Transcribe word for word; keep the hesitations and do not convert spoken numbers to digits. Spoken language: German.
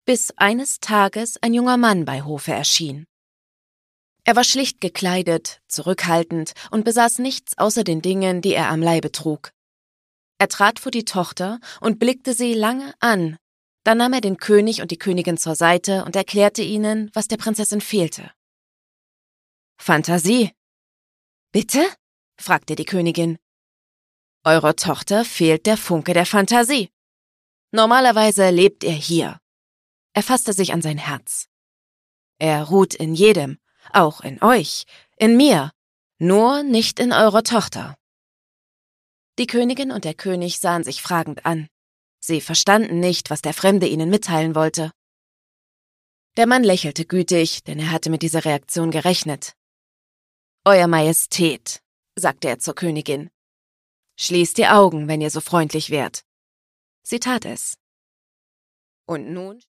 bis eines Tages ein junger Mann bei Hofe erschien. Er war schlicht gekleidet, zurückhaltend und besaß nichts außer den Dingen, die er am Leibe trug. Er trat vor die Tochter und blickte sie lange an. Dann nahm er den König und die Königin zur Seite und erklärte ihnen, was der Prinzessin fehlte. »Fantasie.« »Bitte?« fragte die Königin. »Eurer Tochter fehlt der Funke der Fantasie. Normalerweise lebt er hier.« Er fasste sich an sein Herz. »Er ruht in jedem, auch in euch, in mir, nur nicht in eurer Tochter.« Die Königin und der König sahen sich fragend an. Sie verstanden nicht, was der Fremde ihnen mitteilen wollte. Der Mann lächelte gütig, denn er hatte mit dieser Reaktion gerechnet. »Euer Majestät«, sagte er zur Königin, »schließt die Augen, wenn ihr so freundlich wärt.« Sie tat es. Und nun